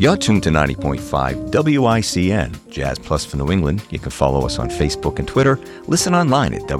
You're tuned to 90.5 WICN, Jazz Plus for New England. You can follow us on Facebook and Twitter. Listen online at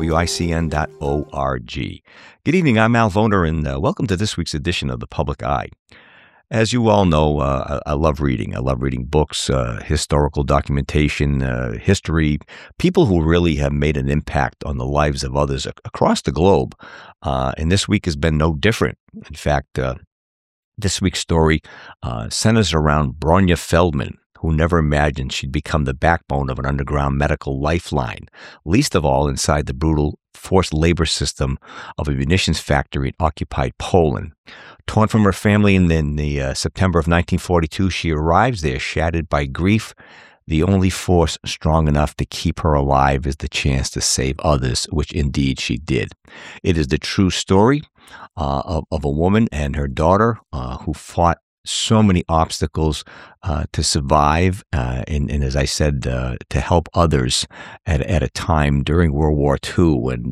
WICN.org. Good evening, I'm Al Voner, and welcome to this week's edition of The Public Eye. As you all know, I love reading. I love reading books, historical documentation, history, people who really have made an impact on the lives of others across the globe. And this week has been no different. In fact, this week's story centers around Bronya Feldman, who never imagined she'd become the backbone of an underground medical lifeline, least of all inside the brutal forced labor system of a munitions factory in occupied Poland. Torn from her family in the September of 1942, she arrives there shattered by grief. The only force strong enough to keep her alive is the chance to save others, which indeed she did. It is the true story of a woman and her daughter who fought so many obstacles to survive, and as I said, to help others at a time during World War II when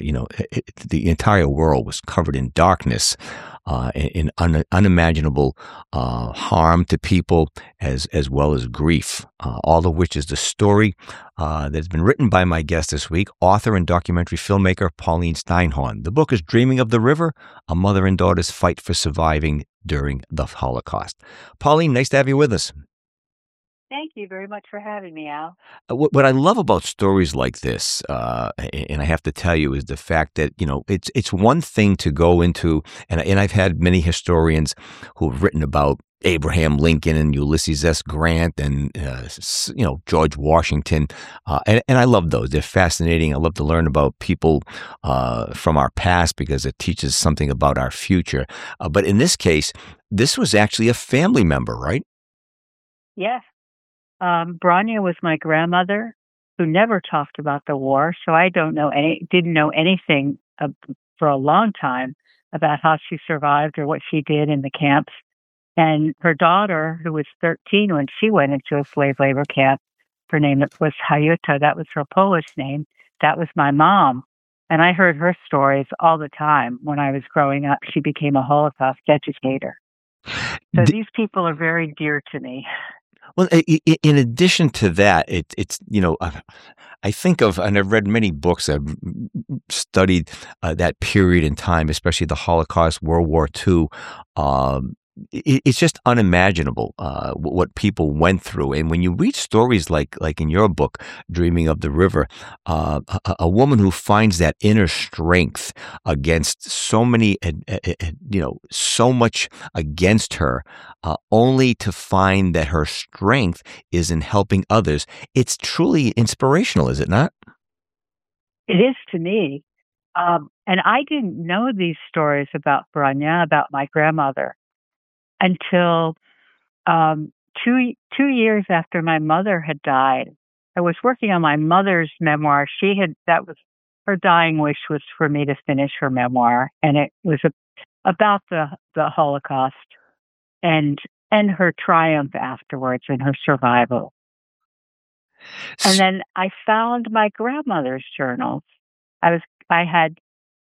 the entire world was covered in darkness, in unimaginable harm to people as well as grief. All of which is the story that's been written by my guest this week, author and documentary filmmaker Pauline Steinhorn. The book is Dreaming of the River: A Mother and Daughter's Fight for Surviving During the Holocaust. Pauline, nice to have you with us. Thank you very much for having me, Al. What I love about stories like this, and I have to tell you, is the fact that, it's one thing to go into, and I've had many historians who've written about Abraham Lincoln and Ulysses S. Grant and, George Washington. And I love those. They're fascinating. I love to learn about people from our past because it teaches something about our future. But in this case, this was actually a family member, right? Yes. Bronya was my grandmother who never talked about the war, so I didn't know anything for a long time about how she survived or what she did in the camps. And her daughter, who was 13 when she went into a slave labor camp, her name was Hayuta, that was her Polish name, that was my mom. And I heard her stories all the time when I was growing up. She became a Holocaust educator. So these people are very dear to me. Well, in addition to that, it's I think of, and I've read many books, I've studied that period in time, especially the Holocaust, World War II. It's just unimaginable what people went through. And when you read stories like in your book, Dreaming of the River, a woman who finds that inner strength against so many, so much against her, only to find that her strength is in helping others. It's truly inspirational, is it not? It is to me. And I didn't know these stories about Bronya, about my grandmother, until 2 years after my mother had died. I was working on my mother's memoir. Her dying wish was for me to finish her memoir, and it was about the Holocaust and her triumph afterwards and her survival. And then I found my grandmother's journals. I had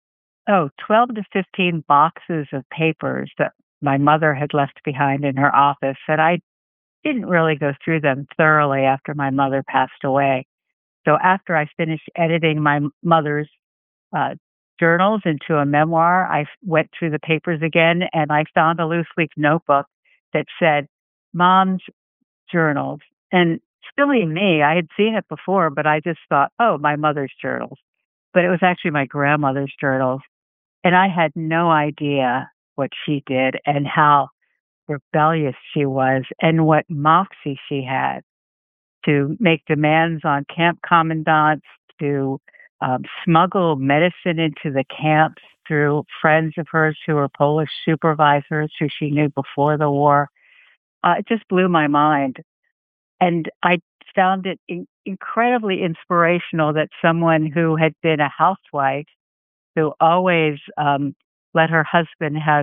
12 to 15 boxes of papers that my mother had left behind in her office, and I didn't really go through them thoroughly after my mother passed away. So after I finished editing my mother's journals into a memoir, I went through the papers again, and I found a loose leaf notebook that said Mom's Journals. And silly me, I had seen it before, but I just thought, oh, my mother's journals. But it was actually my grandmother's journals. And I had no idea what she did and how rebellious she was and what moxie she had to make demands on camp commandants, to smuggle medicine into the camps through friends of hers who were Polish supervisors who she knew before the war. It just blew my mind. And I found it incredibly inspirational that someone who had been a housewife, who always let her husband have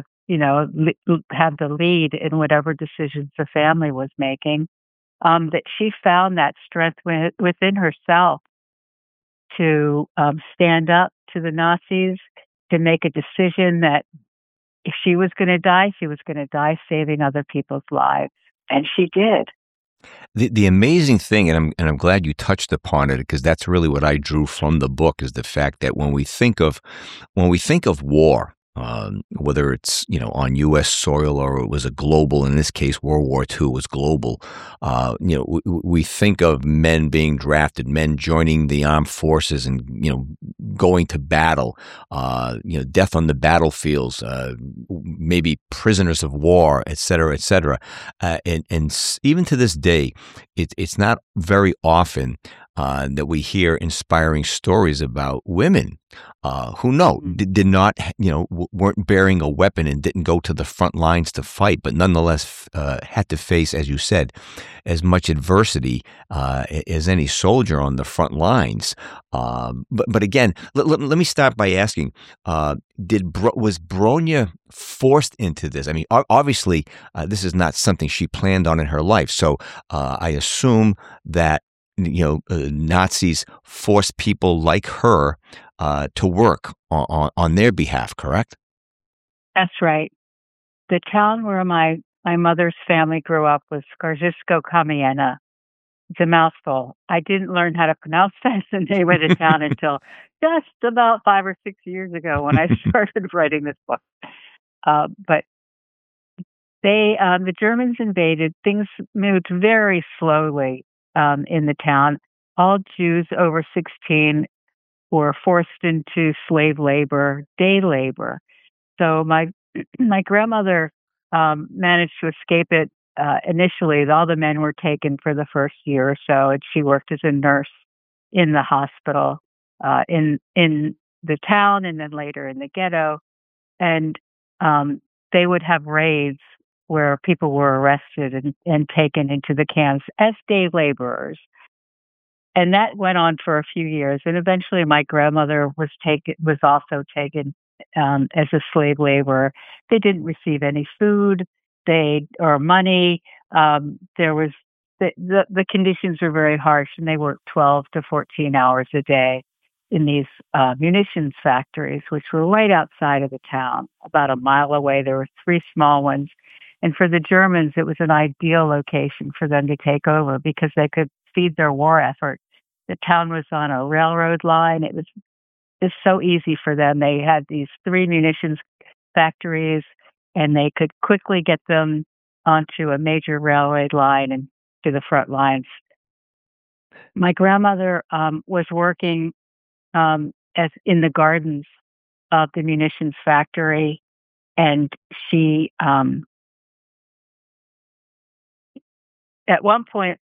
the lead in whatever decisions the family was making, that she found that strength within herself to stand up to the Nazis, to make a decision that if she was going to die, she was going to die saving other people's lives. And she did. The amazing thing, and I'm glad you touched upon it because that's really what I drew from the book is the fact that when we think of war, whether it's on U.S. soil or it was a global, in this case World War II was global. We think of men being drafted, men joining the armed forces, and going to battle. Death on the battlefields, maybe prisoners of war, et cetera, et cetera. Even to this day, it's not very often that we hear inspiring stories about women who did not, weren't bearing a weapon and didn't go to the front lines to fight, but nonetheless had to face, as you said, as much adversity as any soldier on the front lines. But again, let me start by asking: was Bronya forced into this? I mean, obviously, this is not something she planned on in her life. So I assume that Nazis forced people like her to work on their behalf, correct? That's right. The town where my mother's family grew up was Skaržisko Kamiena. It's a mouthful. I didn't learn how to pronounce that the name of the town until just about 5 or 6 years ago when I started writing this book. But the Germans invaded. Things moved very slowly in the town. All Jews over 16 were forced into slave labor, day labor. So my grandmother managed to escape it initially. All the men were taken for the first year or so, and she worked as a nurse in the hospital in the town, and then later in the ghetto. And they would have raids where people were arrested and taken into the camps as day laborers. And that went on for a few years. And eventually my grandmother was also taken as a slave laborer. They didn't receive any food, or money. There was the conditions were very harsh, and they worked 12 to 14 hours a day in these munitions factories, which were right outside of the town, about a mile away. There were 3 small ones. And for the Germans, it was an ideal location for them to take over because they could feed their war effort. The town was on a railroad line. It was just so easy for them. They had these 3 munitions factories, and they could quickly get them onto a major railroad line and to the front lines. My grandmother was working as in the gardens of the munitions factory, and she at one point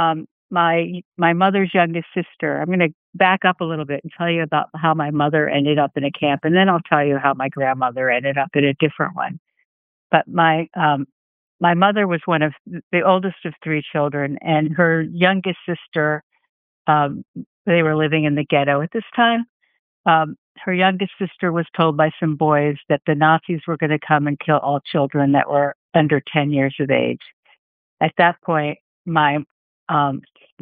my mother's youngest sister. I'm going to back up a little bit and tell you about how my mother ended up in a camp, and then I'll tell you how my grandmother ended up in a different one. But my mother was one of the oldest of 3 children, and her youngest sister. They were living in the ghetto at this time. Her youngest sister was told by some boys that the Nazis were going to come and kill all children that were under 10 years of age. At that point, the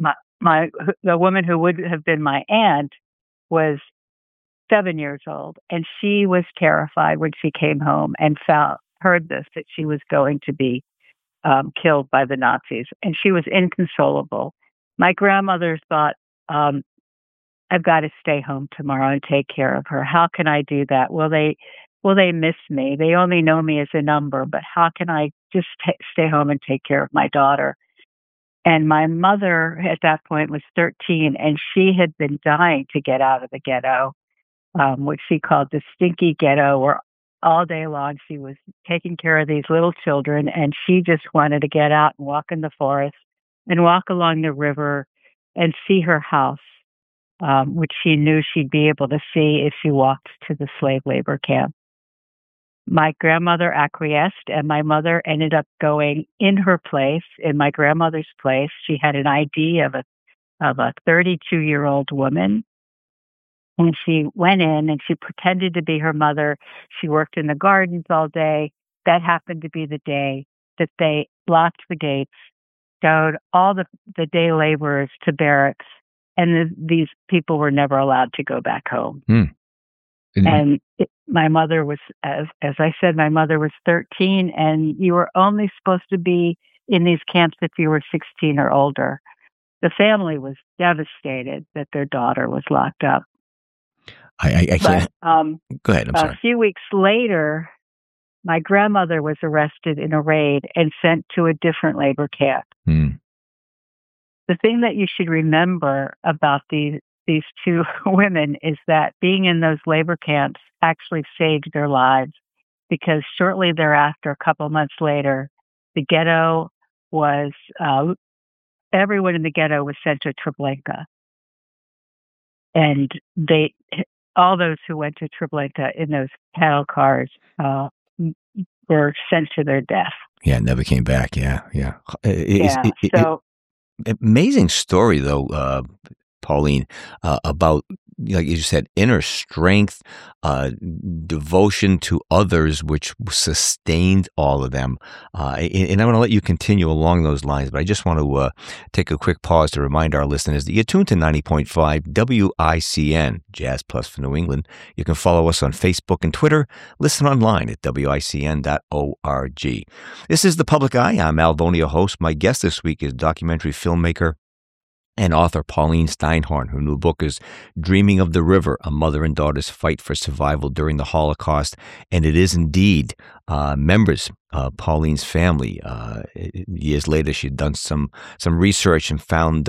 woman who would have been my aunt was 7 years old, and she was terrified when she came home and heard this, that she was going to be killed by the Nazis, and she was inconsolable. My grandmother thought, I've got to stay home tomorrow and take care of her. How can I do that? Will they miss me? They only know me as a number, but how can I just stay home and take care of my daughter? And my mother at that point was 13, and she had been dying to get out of the ghetto, which she called the stinky ghetto, where all day long she was taking care of these little children, and she just wanted to get out and walk in the forest and walk along the river and see her house, which she knew she'd be able to see if she walked to the slave labor camp. My grandmother acquiesced, and my mother ended up going in her place, in my grandmother's place. She had an ID of a 32-year-old woman. And she went in and she pretended to be her mother. She worked in the gardens all day. That happened to be the day that they locked the gates, showed all the day laborers to barracks, and these people were never allowed to go back home. And my mother was, as I said, my mother was 13, and you were only supposed to be in these camps if you were 16 or older. The family was devastated that their daughter was locked up. I But can't. Go ahead. I'm a sorry. few weeks later, my grandmother was arrested in a raid and sent to a different labor camp. Hmm. The thing that you should remember about these two women is that being in those labor camps actually saved their lives, because shortly thereafter, a couple months later, the ghetto was everyone in the ghetto was sent to Treblinka, and they all those who went to Treblinka in those cattle cars were sent to their death. Yeah, never came back. Yeah. So Amazing story, though, Pauline, about, like you said, inner strength, devotion to others, which sustained all of them. And I want to let you continue along those lines, but I just want to take a quick pause to remind our listeners that you're tuned to 90.5 WICN, Jazz Plus for New England. You can follow us on Facebook and Twitter. Listen online at WICN.org. This is The Public Eye. I'm Al Boney, your host. My guest this week is documentary filmmaker and author Pauline Steinhorn. Her new book is Dreaming of the River, A Mother and Daughter's Fight for Survival During the Holocaust. And it is indeed members of Pauline's family. Years later, she'd done some research and found,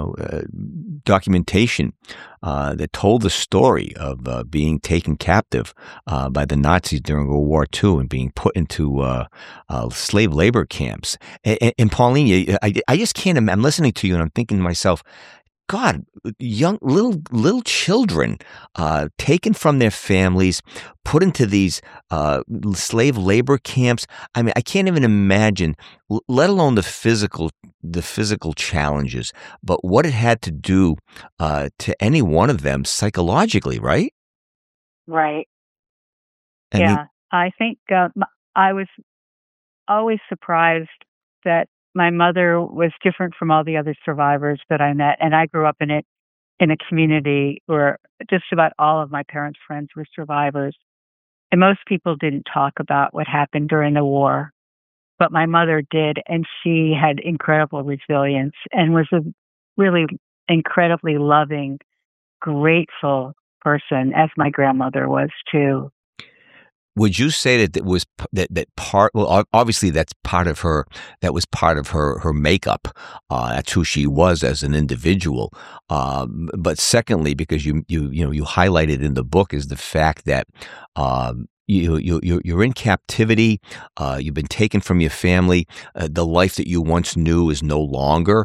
documentation that told the story of being taken captive by the Nazis during World War II and being put into slave labor camps. And Pauline, I just can't imagine. I'm listening to you and I'm thinking to myself, God, young little children taken from their families, put into these slave labor camps. I mean, I can't even imagine, let alone the physical challenges, but what it had to do to any one of them psychologically, right? right, I mean, I think I was always surprised that my mother was different from all the other survivors that I met, and I grew up in a community where just about all of my parents' friends were survivors, and most people didn't talk about what happened during the war, but my mother did, and she had incredible resilience and was a really incredibly loving, grateful person, as my grandmother was too. would you say that it was that part? Well, obviously that's part of her. That was part of her makeup. That's who she was as an individual. But secondly, because you highlighted in the book is the fact that you're in captivity. You've been taken from your family. The life that you once knew is no longer.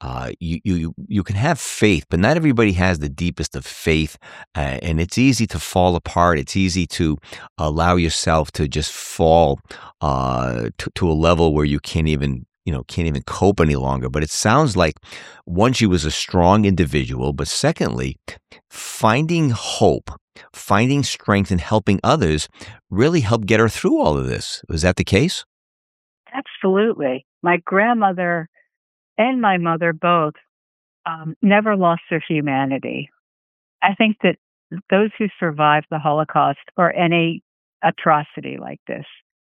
You can have faith, but not everybody has the deepest of faith, and it's easy to fall apart. It's easy to allow yourself to just fall to a level where you can't even cope any longer. But it sounds like, one, she was a strong individual, but secondly, finding hope, finding strength, and helping others really helped get her through all of this. Was that the case? Absolutely. My grandmother and my mother both never lost their humanity. I think that those who survived the Holocaust or any atrocity like this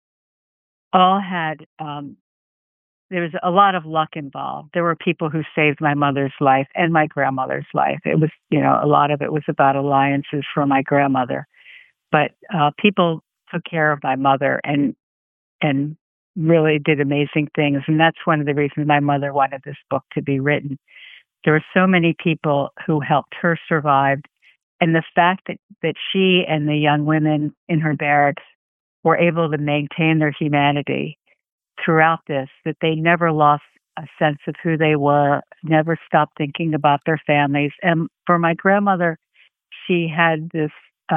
all had, there was a lot of luck involved. There were people who saved my mother's life and my grandmother's life. It was, a lot of it was about alliances for my grandmother. But people took care of my mother and really did amazing things. And that's one of the reasons my mother wanted this book to be written. There were so many people who helped her survive. And the fact that she and the young women in her barracks were able to maintain their humanity throughout this, that they never lost a sense of who they were, never stopped thinking about their families. And for my grandmother, she had this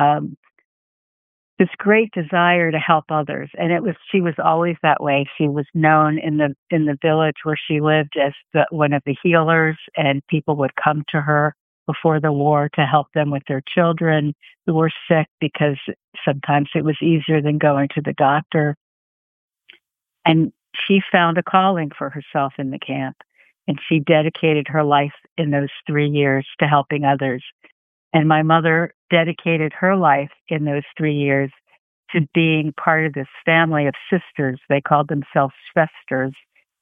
great desire to help others, and she was always that way. She was known in the village where she lived as one of the healers, and people would come to her before the war to help them with their children who were sick, because sometimes it was easier than going to the doctor. And she found a calling for herself in the camp, and she dedicated her life in those 3 years to helping others. And my mother dedicated her life in those 3 years to being part of this family of sisters. They called themselves Schwesters,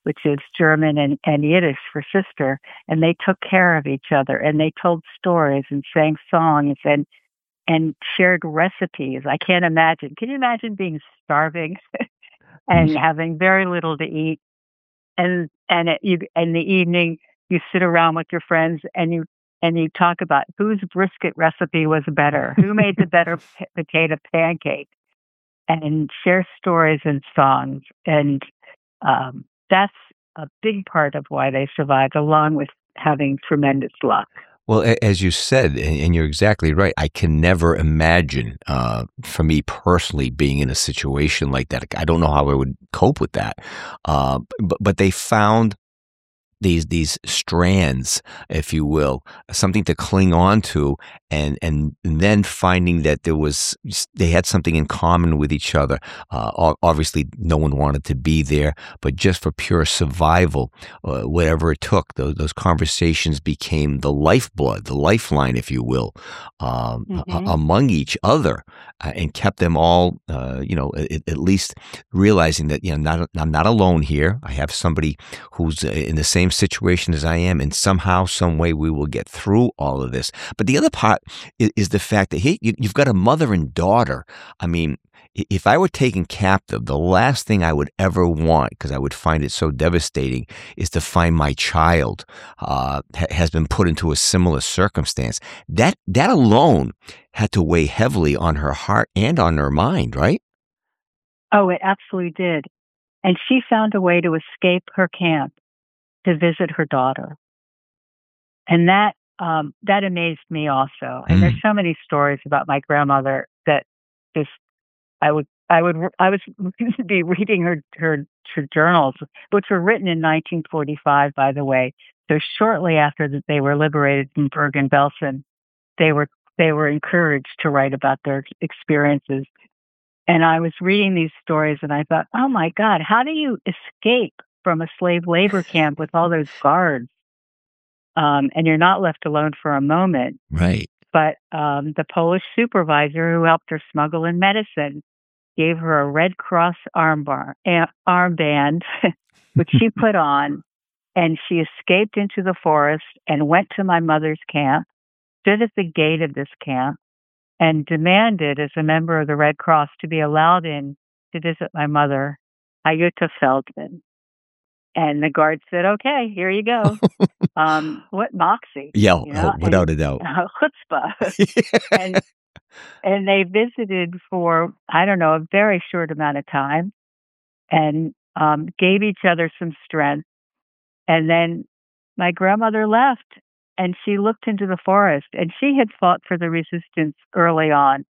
which is German and Yiddish for sister, and they took care of each other, and they told stories and sang songs and shared recipes. I can't imagine. Can you imagine being starving and having very little to eat? And in the evening, you sit around with your friends and you talk about whose brisket recipe was better, who made the better potato pancake, and share stories and songs. And that's a big part of why they survived, along with having tremendous luck. Well, as you said, and you're exactly right, I can never imagine, for me personally, being in a situation like that. I don't know how I would cope with that. But they found these strands, if you will, something to cling on to, and then finding that they had something in common with each other. Obviously, no one wanted to be there, but just for pure survival, whatever it took, those conversations became the lifeblood, the lifeline, if you will, among each other, and kept them all, at least realizing that I'm not alone here. I have somebody who's in the same situation as I am, and somehow, some way, we will get through all of this. But the other part is the fact that, hey, you've got a mother and daughter. I mean, if I were taken captive, the last thing I would ever want, because I would find it so devastating, is to find my child has been put into a similar circumstance. That alone had to weigh heavily on her heart and on her mind, right? Oh, it absolutely did. And she found a way to escape her camp to visit her daughter. And that amazed me also. And there's so many stories about my grandmother that just I was be reading her journals, which were written in 1945, by the way. So shortly after that they were liberated from Bergen-Belsen, they were encouraged to write about their experiences. And I was reading these stories and I thought, oh my God, how do you escape from a slave labor camp with all those guards? And you're not left alone for a moment. Right. But the Polish supervisor who helped her smuggle in medicine gave her a Red Cross armband, which she put on, and she escaped into the forest and went to my mother's camp, stood at the gate of this camp, and demanded, as a member of the Red Cross, to be allowed in to visit my mother, Jutta Feldman. And the guard said, okay, here you go. What moxie. Yeah, without a doubt. Chutzpah. And they visited for, I don't know, a very short amount of time and gave each other some strength. And then my grandmother left and she looked into the forest, and she had fought for the resistance early on.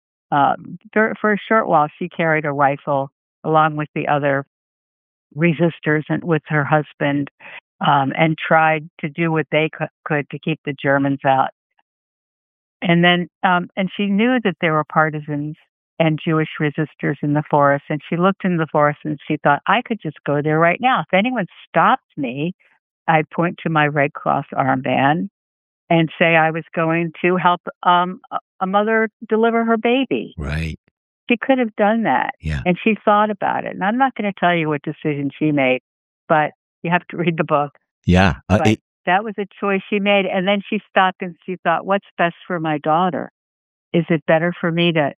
For a short while, she carried a rifle along with the other resistors and with her husband, and tried to do what they could to keep the Germans out. And then, and she knew that there were partisans and Jewish resistors in the forest. And she looked in the forest and she thought, I could just go there right now. If anyone stopped me, I'd point to my Red Cross armband and say I was going to help a mother deliver her baby. Right. She could have done that. Yeah. And she thought about it. And I'm not going to tell you what decision she made, but you have to read the book. Yeah. That was a choice she made. And then she stopped and she thought, what's best for my daughter? Is it better for me to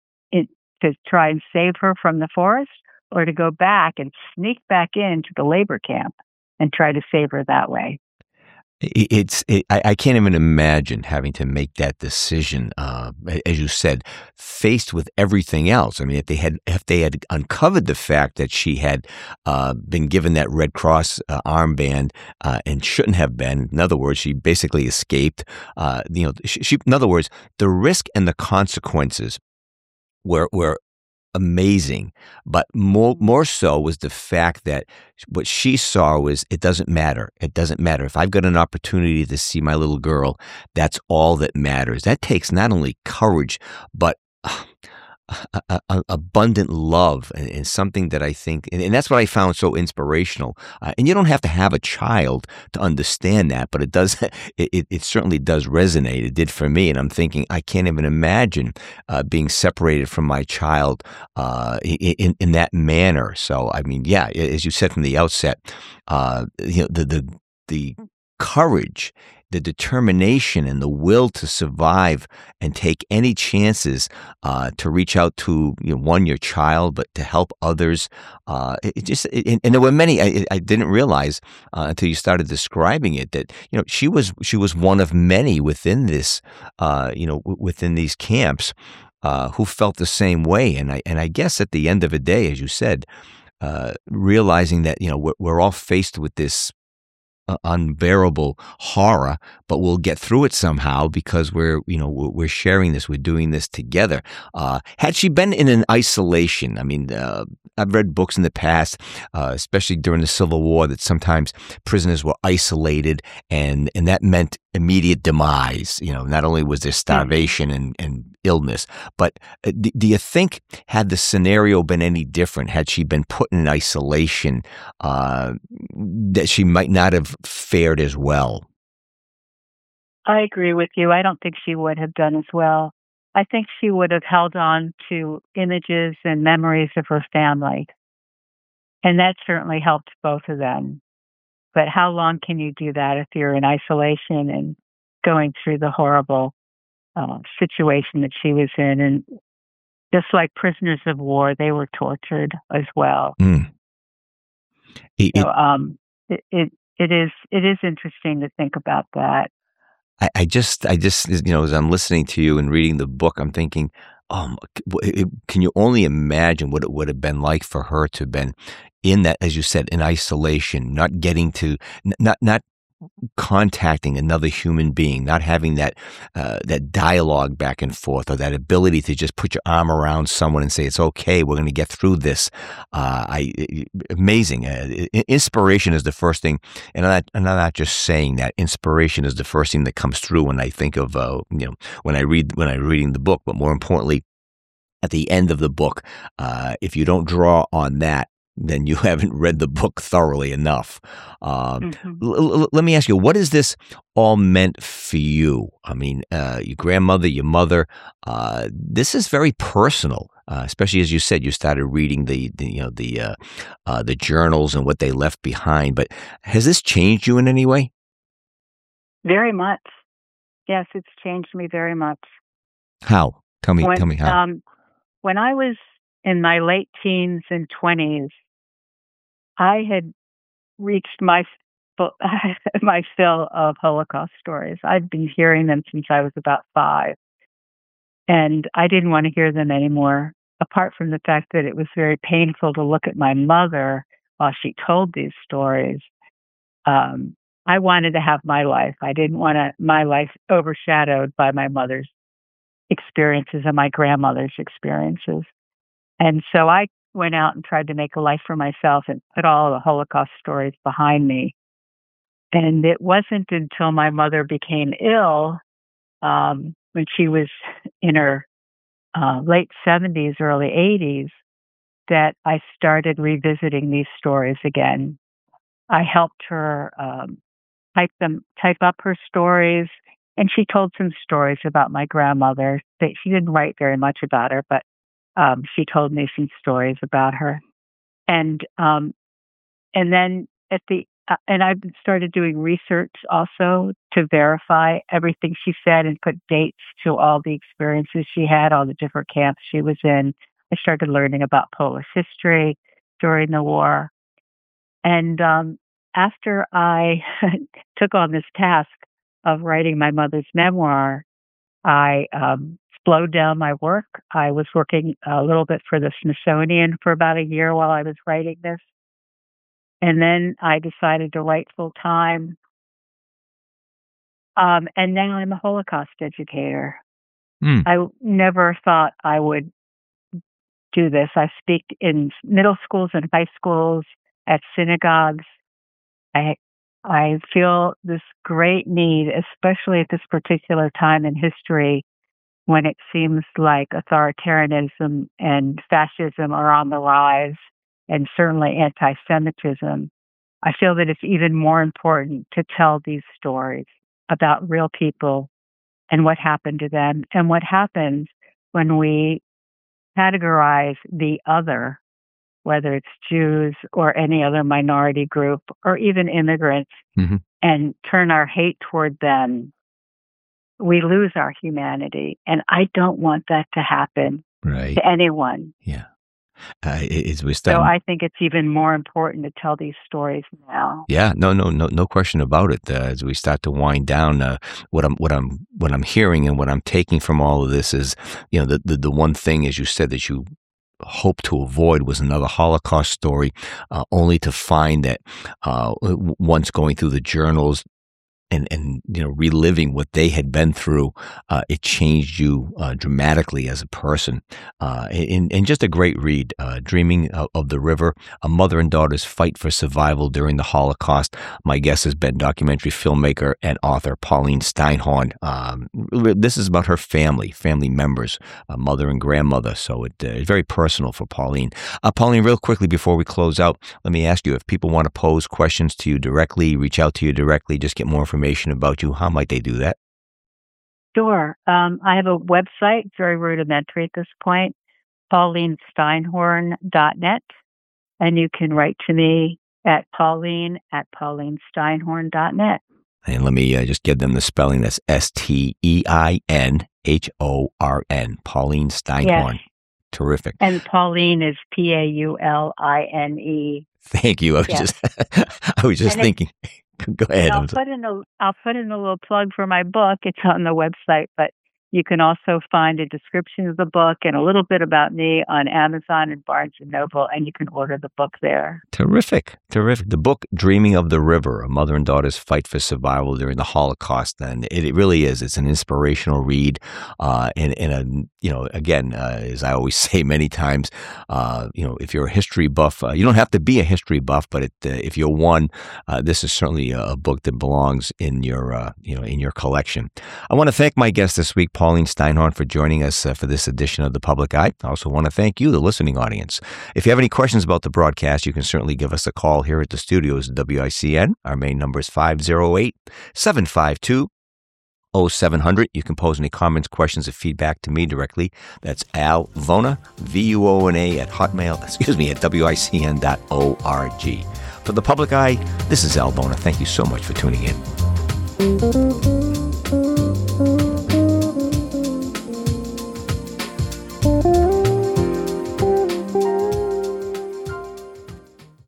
try and save her from the forest, or to go back and sneak back into the labor camp and try to save her that way? I can't even imagine having to make that decision, as you said, faced with everything else. I mean, if they had uncovered the fact that she had been given that Red Cross armband and shouldn't have been, in other words, she basically escaped. In other words, the risk and the consequences were amazing, but more so was the fact that what she saw was, it doesn't matter. It doesn't matter. If I've got an opportunity to see my little girl, that's all that matters. That takes not only courage, but abundant love, and something that I think, and that's what I found so inspirational. And you don't have to have a child to understand that, but it does. It certainly does resonate. It did for me, and I'm thinking I can't even imagine being separated from my child in that manner. So I mean, yeah, as you said from the outset, the courage, the determination, and the will to survive and take any chances to reach out to, one, your child, but to help others. And there were many I didn't realize until you started describing it, that she was one of many within this, within these camps, who felt the same way. And I guess at the end of the day, as you said, realizing that we're all faced with this unbearable horror, but we'll get through it somehow because we're sharing this, we're doing this together. Had she been in an isolation, I mean, I've read books in the past, especially during the Civil War, that sometimes prisoners were isolated, and that meant immediate demise. Not only was there starvation and illness, but do you think, had the scenario been any different, had she been put in isolation, that she might not have fared as well? I agree with you. I don't think she would have done as well. I think she would have held on to images and memories of her family, and that certainly helped both of them. But how long can you do that if you're in isolation and going through the horrible situation that she was in? And just like prisoners of war, they were tortured as well. Mm. So it is interesting to think about that. I just, as I'm listening to you and reading the book, I'm thinking, can you only imagine what it would have been like for her to have been in that, as you said, in isolation, not getting to, not contacting another human being, not having that dialogue back and forth, or that ability to just put your arm around someone and say, "It's okay, we're going to get through this." Amazing. Inspiration is the first thing, and I'm not just saying that. Inspiration is the first thing that comes through when I think of, when I'm reading the book. But more importantly, at the end of the book, if you don't draw on that, then you haven't read the book thoroughly enough. Hmm. Let me ask you, what has this all meant for you? I mean, your grandmother, your mother. This is very personal, especially as you said, you started reading the journals and what they left behind. But has this changed you in any way? Very much. Yes, it's changed me very much. How? Tell me. When Tell me how. when I was in my late teens and 20s, I had reached my fill of Holocaust stories. I'd been hearing them since I was about 5, and I didn't want to hear them anymore. Apart from the fact that it was very painful to look at my mother while she told these stories, um, I wanted to have my life. I didn't want my life overshadowed by my mother's experiences and my grandmother's experiences. And so I went out and tried to make a life for myself and put all the Holocaust stories behind me. And it wasn't until my mother became ill, when she was in her late 70s, early 80s, that I started revisiting these stories again. I helped her type up her stories, and she told some stories about my grandmother. That she didn't write very much about her, but she told me some stories about her. And and then and I've started doing research also to verify everything she said and put dates to all the experiences she had, all the different camps she was in. I started learning about Polish history during the war. And after I took on this task of writing my mother's memoir, I slowed down my work. I was working a little bit for the Smithsonian for about a year while I was writing this. And then I decided to write full time. And now I'm a Holocaust educator. Hmm. I never thought I would do this. I speak in middle schools and high schools, at synagogues. I I feel this great need, especially at this particular time in history, when it seems like authoritarianism and fascism are on the rise, and certainly anti-Semitism, I feel that it's even more important to tell these stories about real people and what happened to them and what happens when we categorize the other, whether it's Jews or any other minority group or even immigrants, and turn our hate toward them. We lose our humanity. And I don't want that to happen to anyone. Yeah. So I think it's even more important to tell these stories now. Yeah, no question about it. As we start to wind down, what I'm hearing and what I'm taking from all of this is, the one thing, as you said, that you hope to avoid was another Holocaust story, only to find that once going through the journals and reliving what they had been through, it changed you dramatically as a person. And just a great read, Dreaming of the River, a mother and daughter's fight for survival during the Holocaust. My guest has been documentary filmmaker and author Pauline Steinhorn. This is about her family members, mother and grandmother. So it's very personal for Pauline. Pauline, real quickly before we close out, let me ask you, if people want to pose questions to you directly, reach out to you directly, just get more information about you, how might they do that? Sure. I have a website, it's very rudimentary at this point, paulinesteinhorn.net. And you can write to me at paulinesteinhorn.net. And let me just give them the spelling. That's Steinhorn, Pauline Steinhorn. Yes. Terrific. And Pauline is Pauline. Thank you. I was just thinking. Go ahead. I'll put in a little plug for my book. It's on the website, but you can also find a description of the book and a little bit about me on Amazon and Barnes & Noble, and you can order the book there. Terrific. The book, Dreaming of the River, a mother and daughter's fight for survival during the Holocaust. And it really is. It's an inspirational read. Again, as I always say many times, if you're a history buff, you don't have to be a history buff, but if you're one, this is certainly a book that belongs in your collection. I want to thank my guest this week, Pauline Steinhorn, for joining us for this edition of The Public Eye. I also want to thank you, the listening audience. If you have any questions about the broadcast, you can certainly give us a call here at the studios at WICN. Our main number is 508-752-0700. You can pose any comments, questions, or feedback to me directly. That's Al Vona, VUONA at WICN.org. For The Public Eye, this is Al Vona. Thank you so much for tuning in.